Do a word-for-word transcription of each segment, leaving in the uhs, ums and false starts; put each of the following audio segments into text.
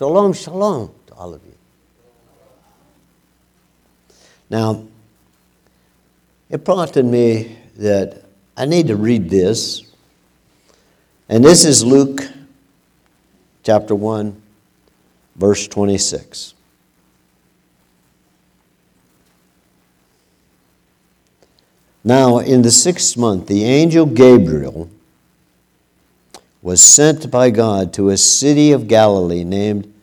Shalom, shalom to all of you. Now, it prompted me that I need to read this. And this is Luke chapter one, verse twenty-six. Now, in the sixth month, the angel Gabriel was sent by God to a city of Galilee named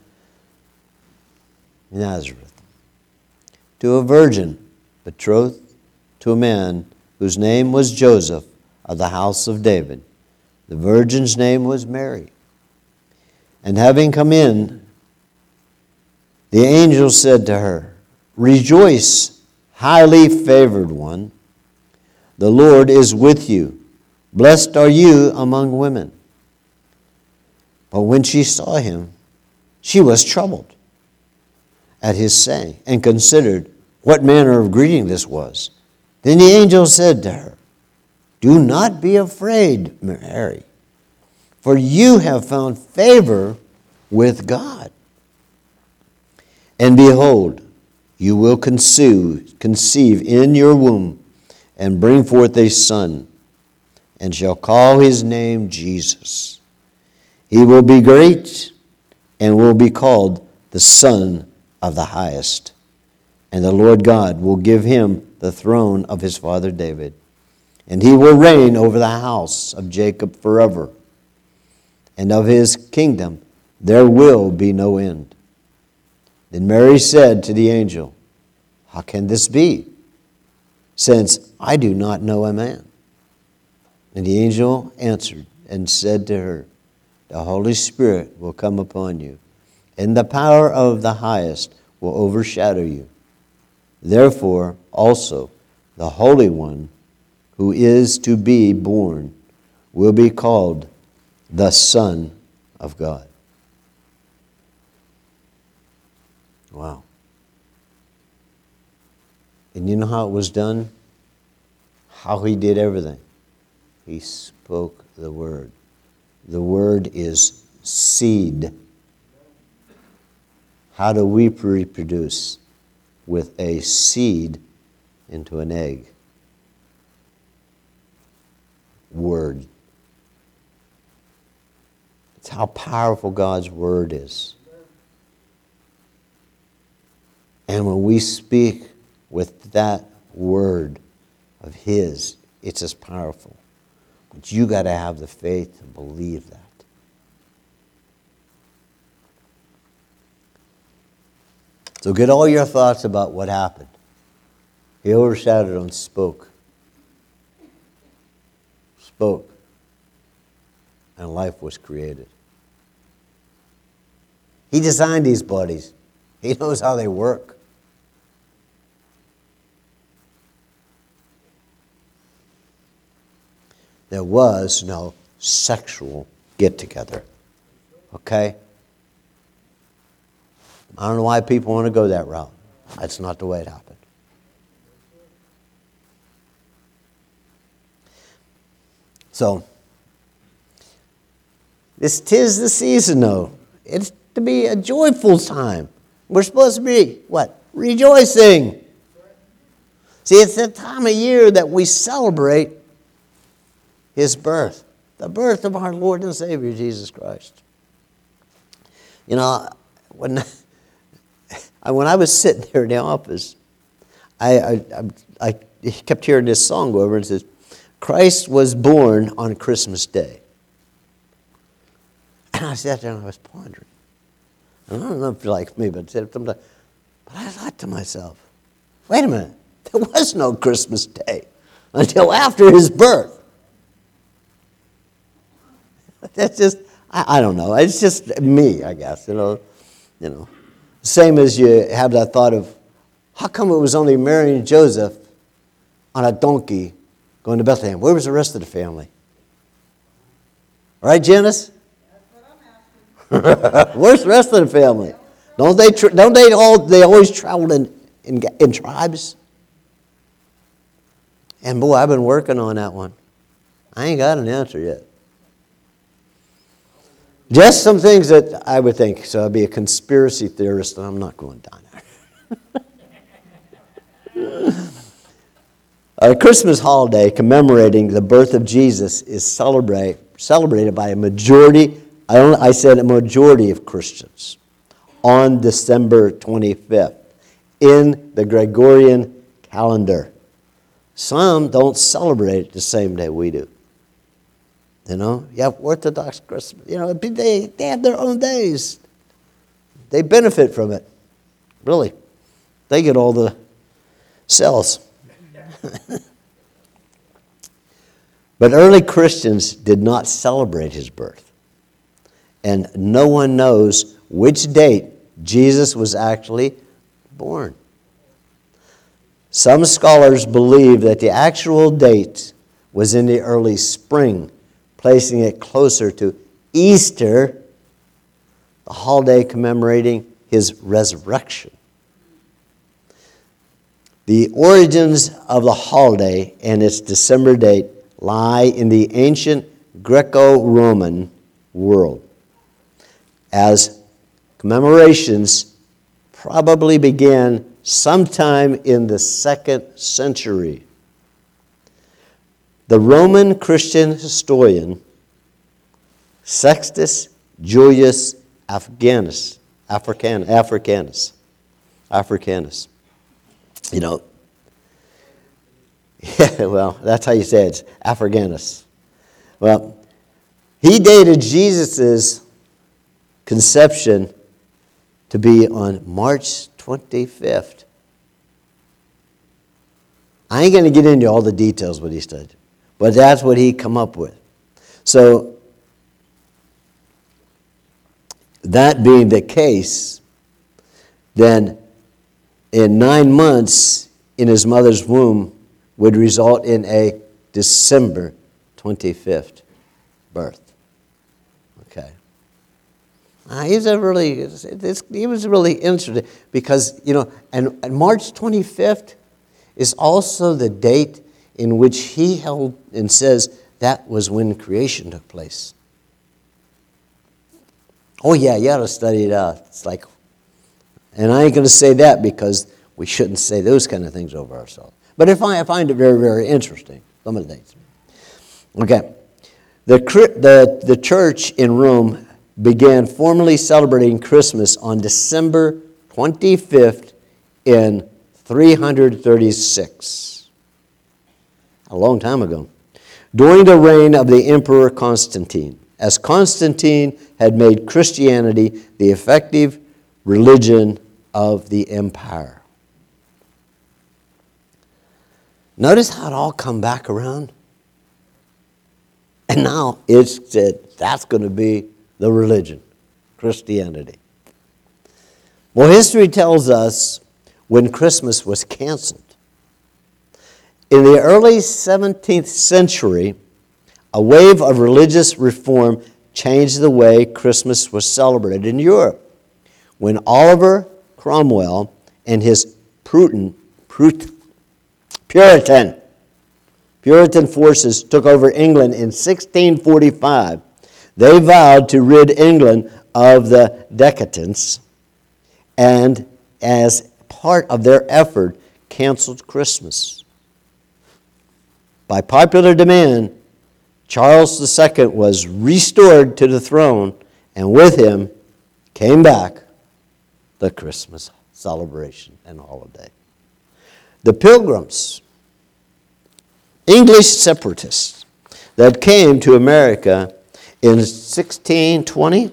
Nazareth, to a virgin betrothed to a man whose name was Joseph of the house of David. The virgin's name was Mary. And having come in, the angel said to her, "Rejoice, highly favored one. The Lord is with you. Blessed are you among women." But when she saw him, she was troubled at his saying, and considered what manner of greeting this was. Then the angel said to her, "Do not be afraid, Mary, for you have found favor with God. And behold, you will conceive, conceive in your womb and bring forth a son, and shall call his name Jesus. He will be great and will be called the Son of the Highest. And the Lord God will give him the throne of his father David, and he will reign over the house of Jacob forever. And of his kingdom there will be no end." Then Mary said to the angel, "How can this be, since I do not know a man?" And the angel answered and said to her, "The Holy Spirit will come upon you, and the power of the Highest will overshadow you. Therefore also the Holy One who is to be born will be called the Son of God." Wow. And you know how it was done? How he did everything. He spoke the word. The word is seed. How do we reproduce? With a seed into an egg. Word. It's how powerful God's word is. And when we speak with that word of his, it's as powerful. But you got to have the faith to believe that. So get all your thoughts about what happened. He overshadowed and spoke. Spoke. And life was created. He designed these bodies. He knows how they work. There was no sexual get-together. Okay? I don't know why people want to go that route. That's not the way it happened. So, this 'tis the season, though. It's to be a joyful time. We're supposed to be, what? Rejoicing. See, it's the time of year that we celebrate his birth. The birth of our Lord and Savior, Jesus Christ. You know, when... When I was sitting there in the office, I, I, I, I kept hearing this song go over and it says, "Christ was born on Christmas Day." And I sat there and I was pondering. And I don't know if you're like me, but sometimes, but I thought to myself, wait a minute, there was no Christmas Day until after his birth. That's just, I, I don't know. It's just me, I guess, you know, you know. Same as you have that thought of, how come it was only Mary and Joseph on a donkey going to Bethlehem? Where was the rest of the family? Right, Janice? That's what I'm asking. Where's the rest of the family? Don't they? Don't they all? They always traveled in, in in tribes. And boy, I've been working on that one. I ain't got an answer yet. Just some things that I would think. So I'd be a conspiracy theorist, and I'm not going down there. A Christmas holiday commemorating the birth of Jesus is celebrate, celebrated by a majority, I, don't, I said a majority of Christians, on December twenty-fifth in the Gregorian calendar. Some don't celebrate it the same day we do. You know, you have Orthodox Christmas. You know, they, they have their own days. They benefit from it. Really. They get all the cells. But early Christians did not celebrate his birth. And no one knows which date Jesus was actually born. Some scholars believe that the actual date was in the early spring, placing it closer to Easter, the holiday commemorating his resurrection. The origins of the holiday and its December date lie in the ancient Greco-Roman world, as commemorations probably began sometime in the second century. The Roman Christian historian Sextus Julius Africanus, African, Africanus, Africanus, you know, yeah, well, that's how you say it, it's Africanus. Well, he dated Jesus' conception to be on March twenty-fifth. I ain't going to get into all the details what he studied, but that's what he come up with. So, that being the case, then in nine months in his mother's womb would result in a December twenty-fifth birth. Okay. Uh, he's a really, it's, it's, he was really interesting because, you know, and, and March twenty-fifth is also the date in which he held and says that was when creation took place. Oh yeah, you got to study it out. It's like, and I ain't going to say that because we shouldn't say those kind of things over ourselves. But I find, I find it very, very interesting, some of the dates. Okay. The, the, the church in Rome began formally celebrating Christmas on December twenty-fifth in three hundred thirty-six. A long time ago. During the reign of the Emperor Constantine, as Constantine had made Christianity the effective religion of the empire. Notice how it all come back around? And now it's said that's going to be the religion, Christianity. Well, history tells us when Christmas was canceled. In the early seventeenth century, a wave of religious reform changed the way Christmas was celebrated in Europe when Oliver Cromwell and his Puritan, Puritan, Puritan, Puritan forces took over England in sixteen forty-five. They vowed to rid England of the decadence and, as part of their effort, canceled Christmas. By popular demand, Charles the Second was restored to the throne, and with him came back the Christmas celebration and holiday. The Pilgrims, English separatists that came to America in sixteen twenty,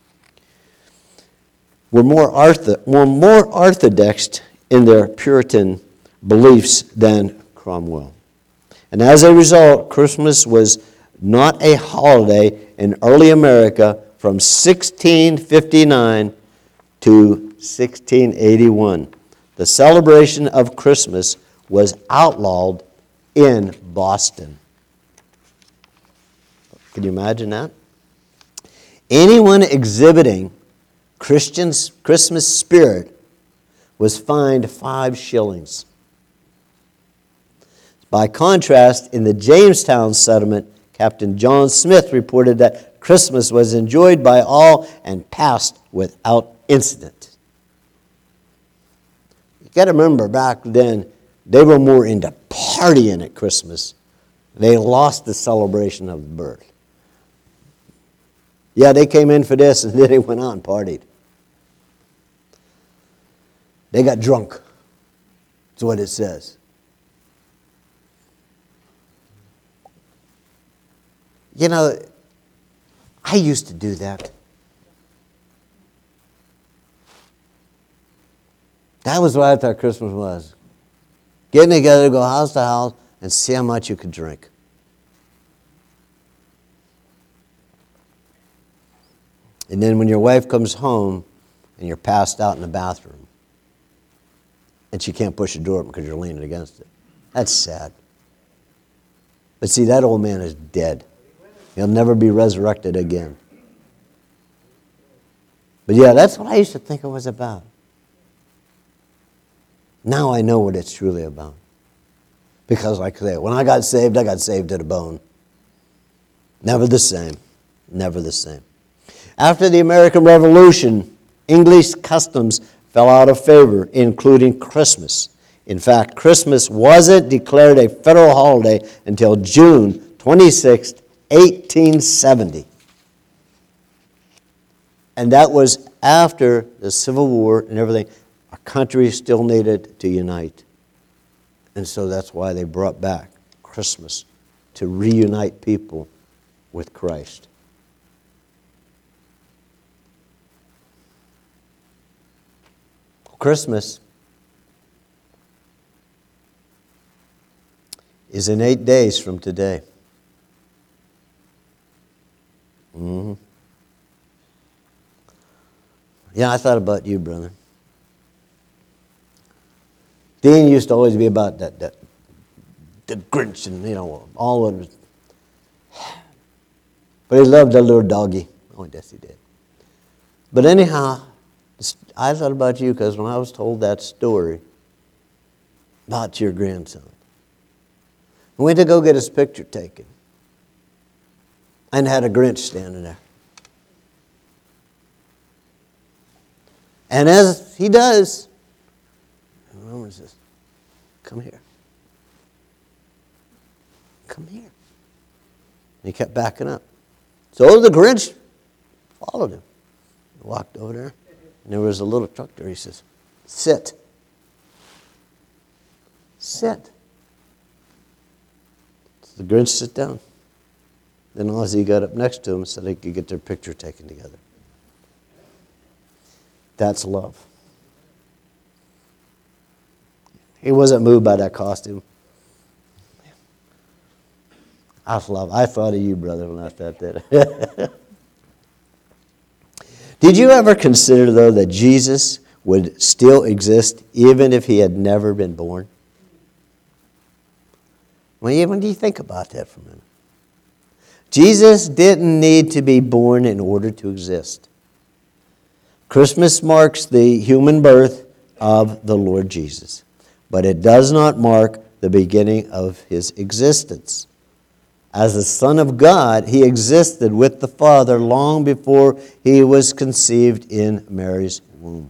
were more, ortho, were more orthodox in their Puritan beliefs than Cromwell. And as a result, Christmas was not a holiday in early America from sixteen fifty-nine to sixteen eighty-one. The celebration of Christmas was outlawed in Boston. Can you imagine that? Anyone exhibiting Christian's Christmas spirit was fined five shillings. By contrast, in the Jamestown settlement, Captain John Smith reported that Christmas was enjoyed by all and passed without incident. You got to remember, back then, they were more into partying at Christmas. They lost the celebration of the birth. Yeah, they came in for this, and then they went out and partied. They got drunk. That's what it says. You know, I used to do that. That was what I thought Christmas was. Getting together, go house to house, and see how much you could drink. And then when your wife comes home and you're passed out in the bathroom and she can't push the door open because you're leaning against it. That's sad. But see, that old man is dead. He'll never be resurrected again. But yeah, that's what I used to think it was about. Now I know what it's truly about. Because like I say, when I got saved, I got saved to the bone. Never the same. Never the same. After the American Revolution, English customs fell out of favor, including Christmas. In fact, Christmas wasn't declared a federal holiday until June twenty-sixth, eighteen seventy. And that was after the Civil War and everything. Our country still needed to unite. And so that's why they brought back Christmas, to reunite people with Christ. Christmas is in eight days from today. Mm-hmm. Yeah, I thought about you, brother. Dean used to always be about that, that the Grinch and, you know, all of it. But he loved that little doggy. Oh, yes, he did. But anyhow, I thought about you because when I was told that story about your grandson, we went to go get his picture taken and had a Grinch standing there. And as he does, Roman says, come here. Come here. And he kept backing up. So the Grinch followed him. He walked over there. And there was a little truck there. He says, sit. Sit. So the Grinch sit down. Then Ozzy got up next to him so they could get their picture taken together. That's love. He wasn't moved by that costume. I love. I thought of you, brother, when I thought that. Did you ever consider, though, that Jesus would still exist even if he had never been born? Well, when do you think about that for a minute? Jesus didn't need to be born in order to exist. Christmas marks the human birth of the Lord Jesus, but it does not mark the beginning of his existence. As the Son of God, he existed with the Father long before he was conceived in Mary's womb.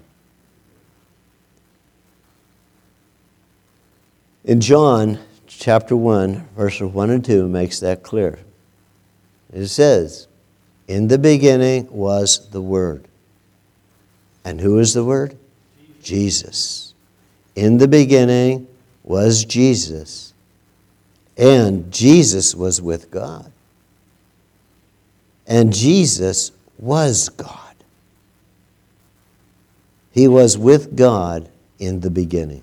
In John chapter one, verses one and two makes that clear. It says, in the beginning was the Word. And who is the Word? Jesus. In the beginning was Jesus. And Jesus was with God. And Jesus was God. He was with God in the beginning.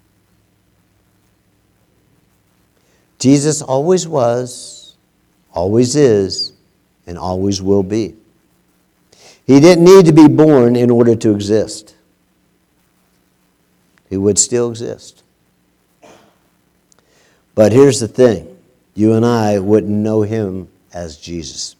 Jesus always was, always is, and always will be. He didn't need to be born in order to exist. He would still exist. But here's the thing. You and I wouldn't know him as Jesus.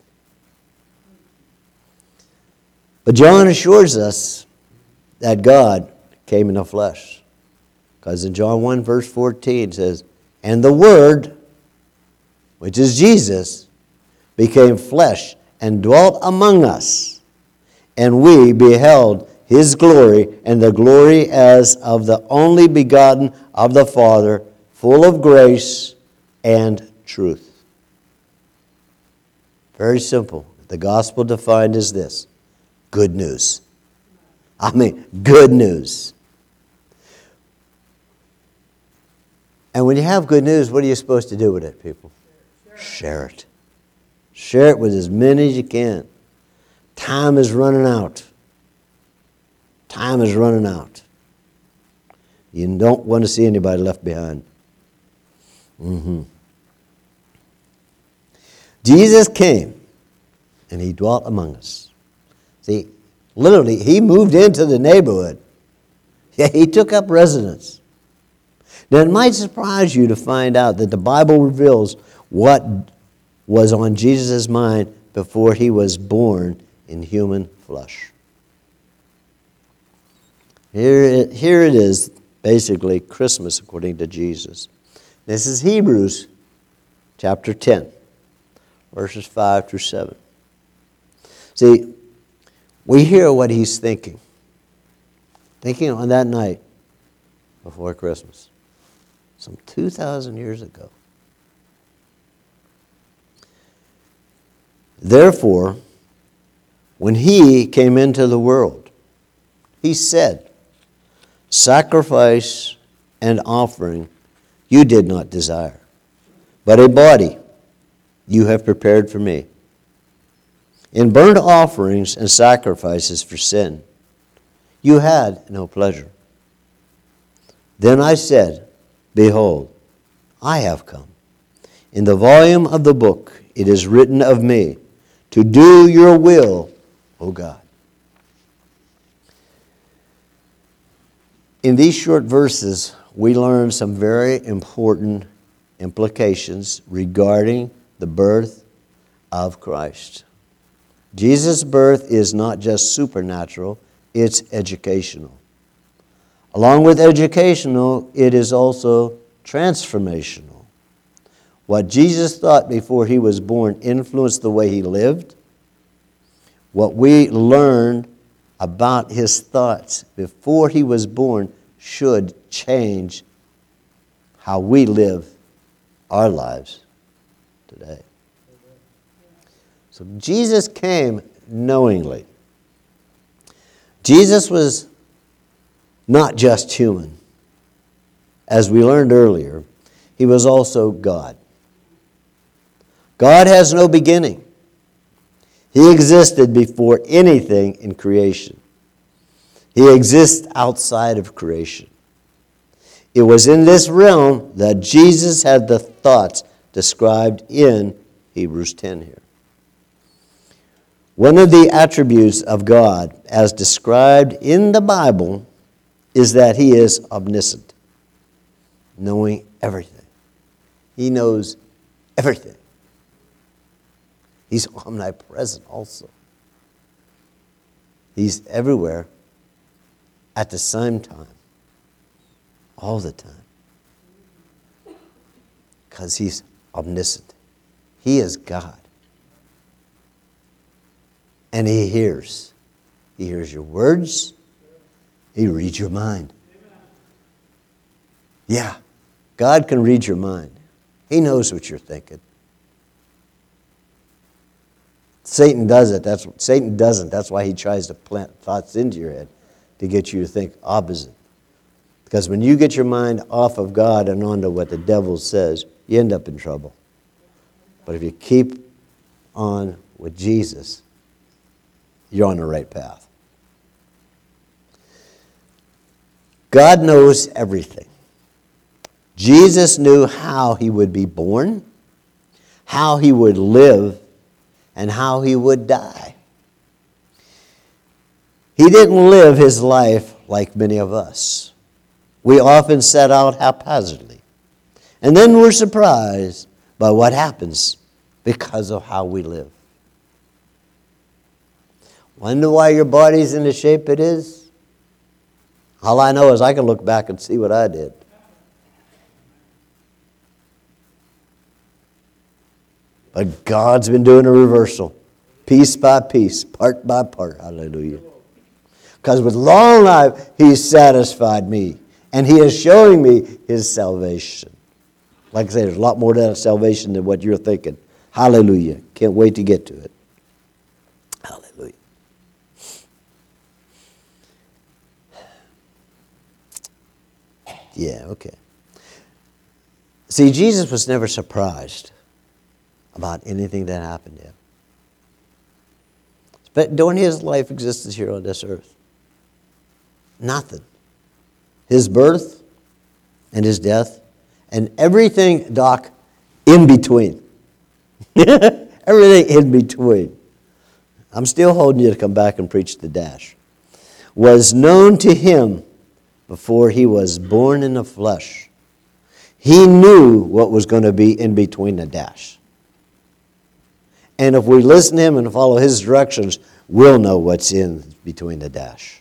But John assures us that God came in the flesh. Because in John one verse fourteen it says, and the Word, which is Jesus, became flesh and dwelt among us, and we beheld his glory, and the glory as of the only begotten of the Father, full of grace and truth. Very simple. The gospel defined as this: good news. I mean, good news. And when you have good news, what are you supposed to do with it, people? Share it. Share it with as many as you can. Time is running out. Time is running out. You don't want to see anybody left behind. Mm-hmm. Jesus came and he dwelt among us. See, literally, he moved into the neighborhood. Yeah, he took up residence. Now, it might surprise you to find out that the Bible reveals what was on Jesus' mind before he was born in human flesh. Here it, here it is, basically Christmas according to Jesus. This is Hebrews chapter ten, verses five through seven. See, we hear what he's thinking. Thinking on that night before Christmas, some two thousand years ago. Therefore, when he came into the world, he said, sacrifice and offering you did not desire, but a body you have prepared for me. In burnt offerings and sacrifices for sin, you had no pleasure. Then I said, behold, I have come. In the volume of the book it is written of me, to do your will, O God. In these short verses, we learn some very important implications regarding the birth of Christ. Jesus' birth is not just supernatural, it's educational. Along with educational, it is also transformational. What Jesus thought before he was born influenced the way he lived. What we learned about his thoughts before he was born should change how we live our lives today. So Jesus came knowingly. Jesus was not just human. As we learned earlier, he was also God. God has no beginning. He existed before anything in creation. He exists outside of creation. It was in this realm that Jesus had the thoughts described in Hebrews ten here. One of the attributes of God, as described in the Bible, is that he is omniscient, knowing everything. He knows everything. He's omnipresent also. He's everywhere at the same time, all the time, because he's omniscient. He is God. And he hears. He hears your words. He reads your mind. Yeah, God can read your mind. He knows what you're thinking. Satan does it. That's Satan doesn't. That's why he tries to plant thoughts into your head to get you to think opposite. Because when you get your mind off of God and onto what the devil says, you end up in trouble. But if you keep on with Jesus, you're on the right path. God knows everything. Jesus knew how he would be born, how he would live, and how he would die. He didn't live his life like many of us. We often set out haphazardly. And then we're surprised by what happens because of how we live. Wonder why your body's in the shape it is? All I know is I can look back and see what I did. But God's been doing a reversal, piece by piece, part by part. Hallelujah. Because with long life, He's satisfied me. And He is showing me His salvation. Like I say, there's a lot more to that salvation than what you're thinking. Hallelujah. Can't wait to get to it. Hallelujah. Yeah, okay. See, Jesus was never surprised about anything that happened to Him. But during His life existence here on this earth, nothing. His birth and His death and everything, Doc, in between. Everything in between. I'm still holding you to come back and preach the dash. Was known to Him before He was born in the flesh. He knew what was going to be in between the dash. And if we listen to Him and follow His directions, we'll know what's in between the dash.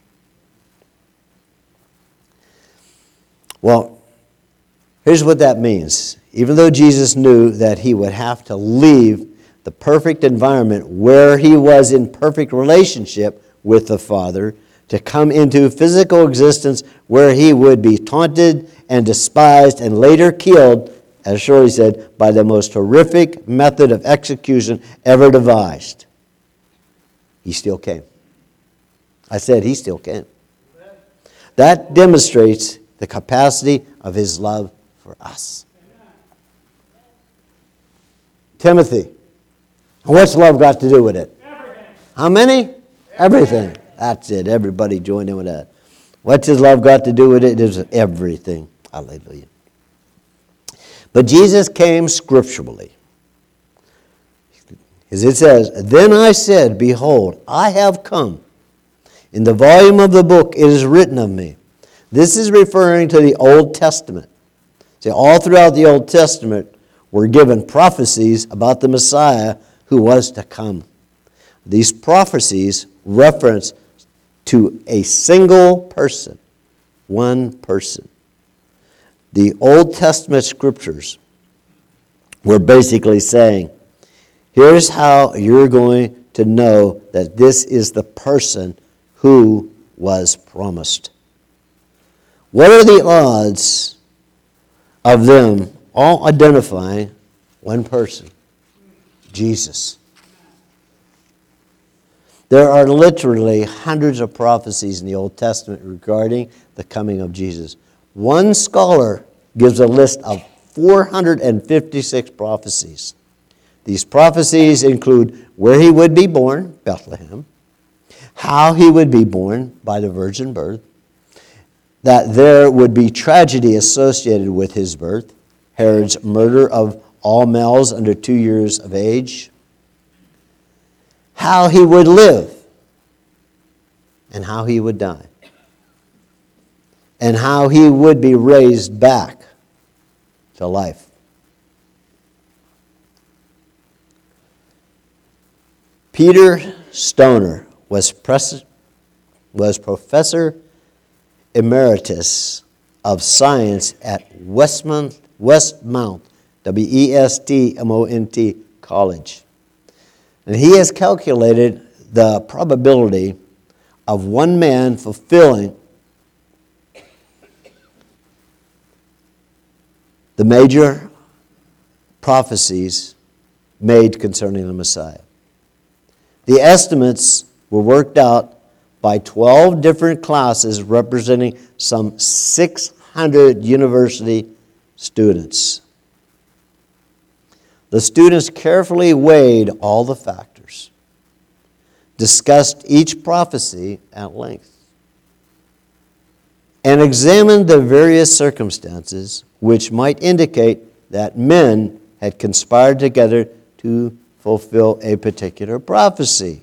Well, here's what that means. Even though Jesus knew that He would have to leave the perfect environment where He was in perfect relationship with the Father to come into physical existence where He would be taunted and despised and later killed, as Shorty said, by the most horrific method of execution ever devised. He still came. I said He still came. That demonstrates the capacity of His love for us. Timothy, what's love got to do with it? Everything. How many? Everything. That's it. Everybody join in with that. What's His love got to do with it? It is everything. Hallelujah. But Jesus came scripturally. As it says, then I said, behold, I have come. In the volume of the book it is written of me. This is referring to the Old Testament. See, all throughout the Old Testament were given prophecies about the Messiah who was to come. These prophecies reference to a single person, one person. The Old Testament scriptures were basically saying, here's how you're going to know that this is the person who was promised. What are the odds of them all identifying one person? Jesus. There are literally hundreds of prophecies in the Old Testament regarding the coming of Jesus. One scholar gives a list of four hundred fifty-six prophecies. These prophecies include where He would be born, Bethlehem, how He would be born by the virgin birth, that there would be tragedy associated with His birth, Herod's murder of all males under two years of age, how He would live, and how He would die, and how He would be raised back to life. Peter Stoner was, pres- was professor emeritus of science at Westmount, Westmount, W E S T M O N T College. And he has calculated the probability of one man fulfilling the major prophecies made concerning the Messiah. The estimates were worked out by twelve different classes representing some six hundred university students. The students carefully weighed all the factors, discussed each prophecy at length, and examined the various circumstances which might indicate that men had conspired together to fulfill a particular prophecy.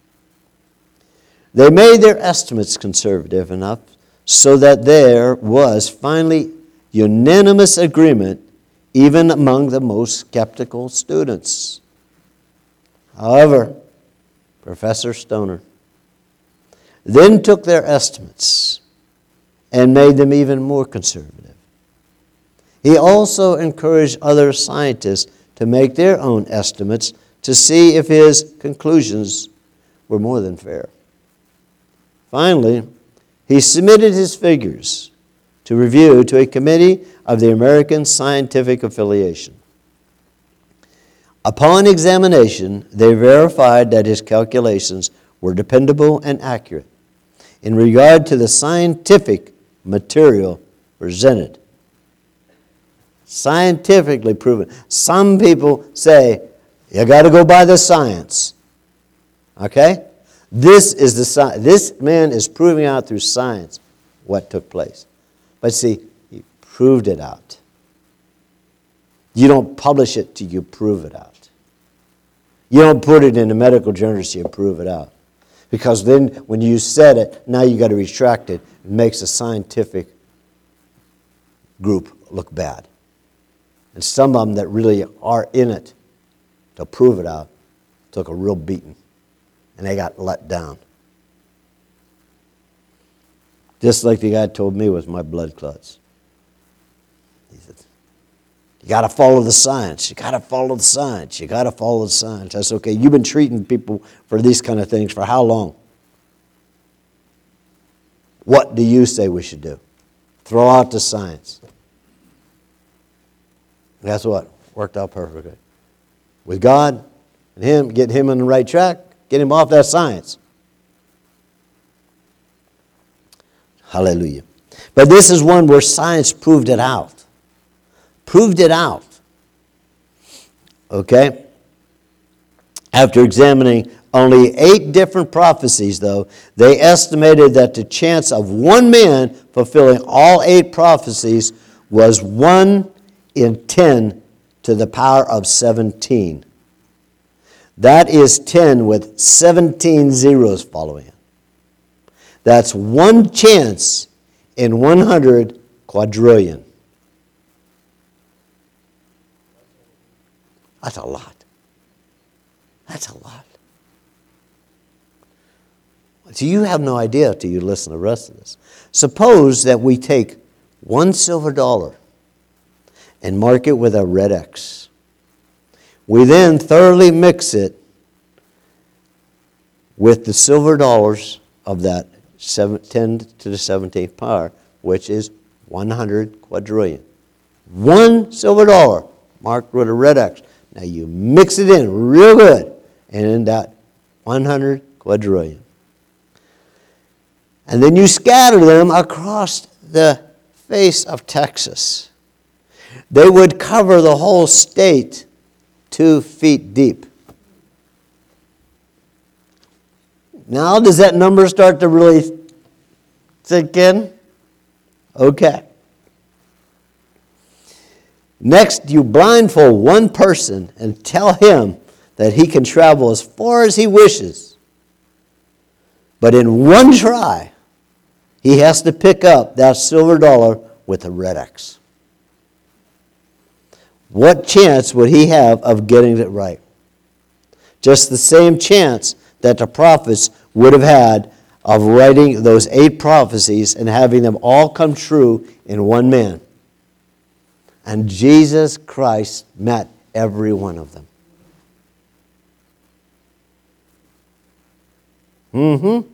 They made their estimates conservative enough so that there was finally unanimous agreement even among the most skeptical students. However, Professor Stoner then took their estimates and made them even more conservative. He also encouraged other scientists to make their own estimates to see if his conclusions were more than fair. Finally, he submitted his figures to review to a committee of the American Scientific Affiliation. Upon examination, they verified that his calculations were dependable and accurate in regard to the scientific material presented. Scientifically proven. Some people say, you got to go by the science. Okay? This is the science. This man is proving out through science what took place. But see, he proved it out. You don't publish it till you prove it out. You don't put it in a medical journal till you prove it out. Because then when you said it, now you got to retract it. It makes a scientific group look bad. And some of them that really are in it to prove it out took a real beating. And they got let down. Just like the guy told me with my blood clots. He said, you got to follow the science. You got to follow the science. You got to follow the science. I said, okay, you've been treating people for these kind of things for how long? What do you say we should do? Throw out the science. And guess what? Worked out perfectly. With God and him, get him on the right track, get him off that science. Hallelujah. But this is one where science proved it out. Proved it out. Okay? After examining only eight different prophecies, though, they estimated that the chance of one man fulfilling all eight prophecies was one in ten to the power of seventeen. That is ten with seventeen zeros following it. That's one chance in one hundred quadrillion. That's a lot. That's a lot. So you have no idea until you listen to the rest of this. Suppose that we take one silver dollar and mark it with a red X. We then thoroughly mix it with the silver dollars of that ten to the seventeenth power, which is one hundred quadrillion. One silver dollar marked with a red X. Now you mix it in real good, and in that one hundred quadrillion. And then you scatter them across the face of Texas. They would cover the whole state two feet deep. Now does that number start to really sink in? Okay. Next, you blindfold one person and tell him that he can travel as far as he wishes. But in one try, he has to pick up that silver dollar with a red X. What chance would he have of getting it right? Just the same chance that the prophets would have had of writing those eight prophecies and having them all come true in one man. And Jesus Christ met every one of them. Mm-hmm.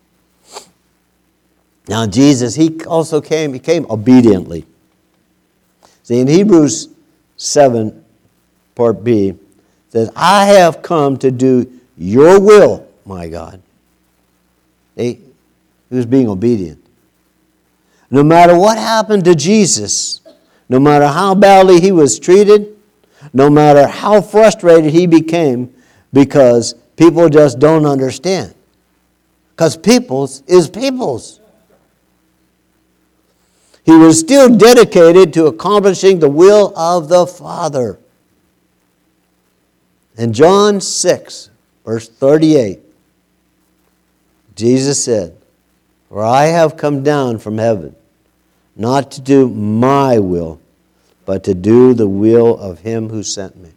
Now Jesus, he also came, he came obediently. See, in Hebrews seven, part B, it says, I have come to do your will, my God. He, he was being obedient. No matter what happened to Jesus, no matter how badly he was treated, no matter how frustrated he became, because people just don't understand. Because people's is people's. He was still dedicated to accomplishing the will of the Father. In John six, verse thirty-eight, Jesus said, For I have come down from heaven, not to do my will, but to do the will of him who sent me.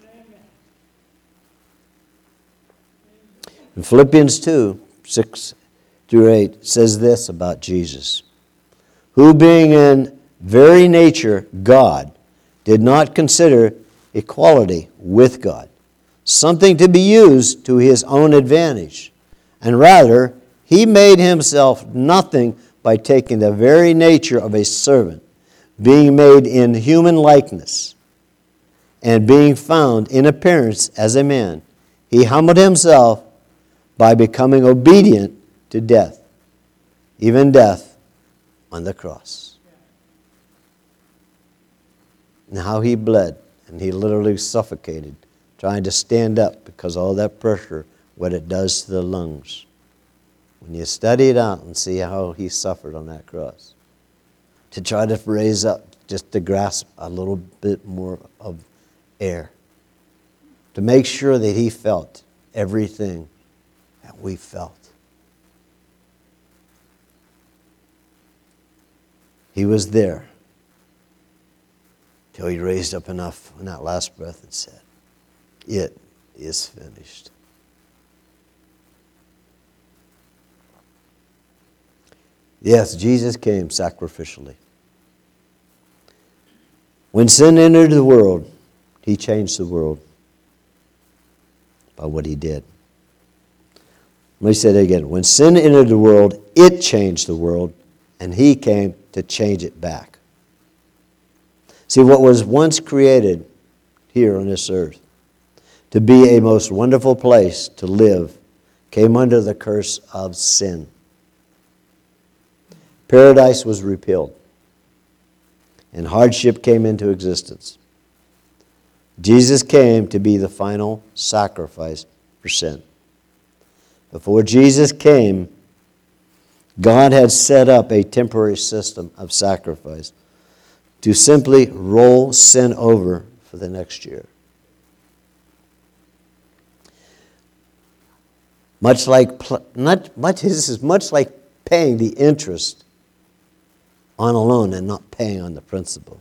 In Philippians two, six through eight, says this about Jesus. Who being in very nature God, did not consider equality with God, something to be used to his own advantage. And rather, he made himself nothing by taking the very nature of a servant, being made in human likeness, and being found in appearance as a man. He humbled himself by becoming obedient to death, even death on the cross. And how he bled, and he literally suffocated, trying to stand up because all that pressure, what it does to the lungs. When you study it out and see how he suffered on that cross, to try to raise up, just to grasp a little bit more of air, to make sure that he felt everything that we felt. He was there till he raised up enough in that last breath and said, "It is finished." Yes, Jesus came sacrificially. When sin entered the world, he changed the world by what he did. Let me say that again. When sin entered the world, it changed the world, and he came to change it back. See, what was once created here on this earth to be a most wonderful place to live came under the curse of sin. Paradise was repealed, and hardship came into existence. Jesus came to be the final sacrifice for sin. Before Jesus came, God had set up a temporary system of sacrifice to simply roll sin over for the next year. Much like, not much, this is much like paying the interest on a loan and not paying on the principal.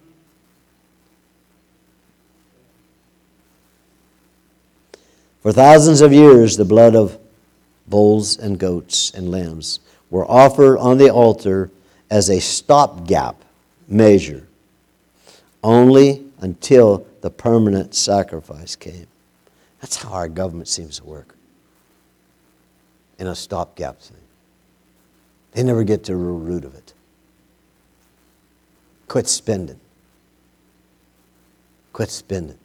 For thousands of years, the blood of bulls and goats and lambs were offered on the altar as a stopgap measure, only until the permanent sacrifice came. That's how our government seems to work, in a stopgap thing. They never get to the root of it. Quit spending. Quit spending.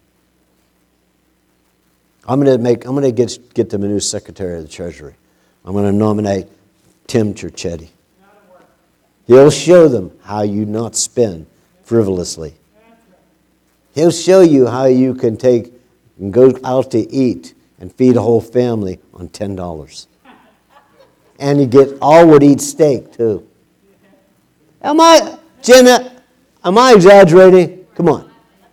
I'm going to make. I'm going to get get them a new Secretary of the Treasury. I'm going to nominate Tim Turchetti. He'll show them how you not spend frivolously. He'll show you how you can take and go out to eat and feed a whole family on ten dollars, and you get all would eat steak too. Am I, Jenna? Am I exaggerating? Come on.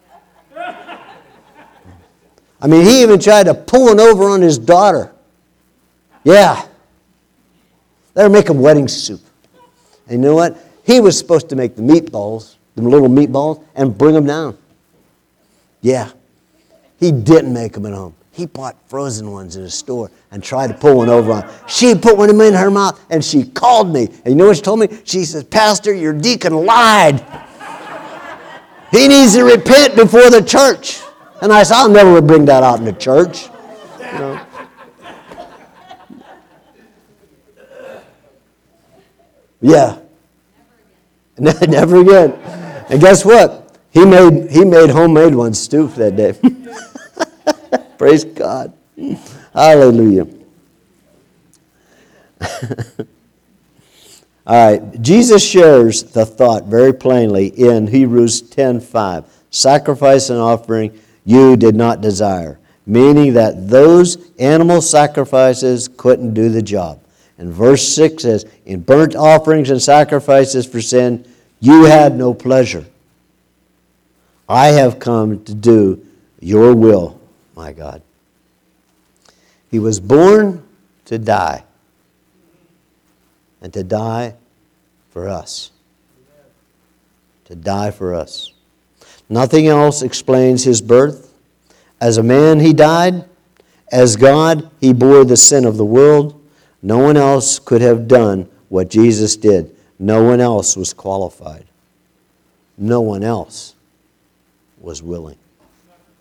I mean, he even tried to pull one over on his daughter. Yeah. They're making wedding soup. And you know what? He was supposed to make the meatballs, the little meatballs, and bring them down. Yeah. He didn't make them at home. He bought frozen ones in a store and tried to pull one over on. She put one in her mouth, and she called me. And you know what she told me? She says, "Pastor, your deacon lied. He needs to repent before the church." And I said, "I'll never bring that out in the church." You know. Yeah. Never again. And guess what? He made he made homemade ones too for that day. Praise God. Hallelujah. All right. Jesus shares the thought very plainly in Hebrews ten five. Sacrifice and offering you did not desire, meaning that those animal sacrifices couldn't do the job. And verse six says, in burnt offerings and sacrifices for sin, you had no pleasure. I have come to do your will, my God. He was born to die, and to die for us. To die for us. Nothing else explains his birth. As a man, he died. As God, he bore the sin of the world. No one else could have done what Jesus did. No one else was qualified. No one else was willing.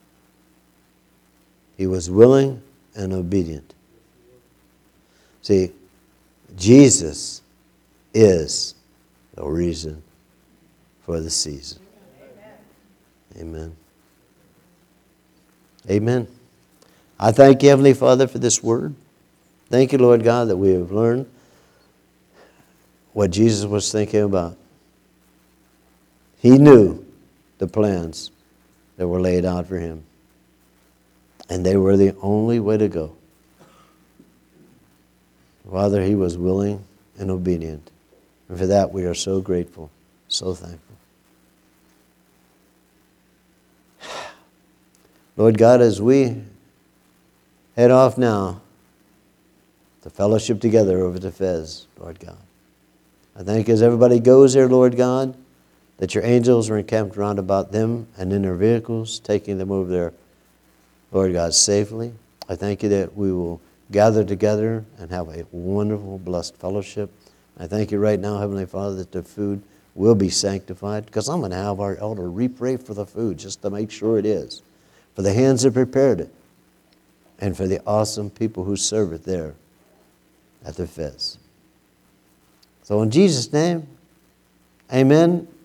He was willing and obedient. See, Jesus is the reason for the season. Amen. Amen. I thank you, Heavenly Father, for this word. Thank you, Lord God, that we have learned what Jesus was thinking about. He knew the plans that were laid out for him. And they were the only way to go. Father, he was willing and obedient. And for that we are so grateful, so thankful. Lord God, as we head off now to fellowship together over to Fez, Lord God, I thank you as everybody goes there, Lord God, that your angels are encamped round about them and in their vehicles, taking them over there, Lord God, safely. I thank you that we will gather together and have a wonderful, blessed fellowship. I thank you right now, Heavenly Father, that the food will be sanctified, because I'm going to have our elder re-pray for the food just to make sure it is, for the hands that prepared it, and for the awesome people who serve it there at the Fez. So in Jesus' name, amen.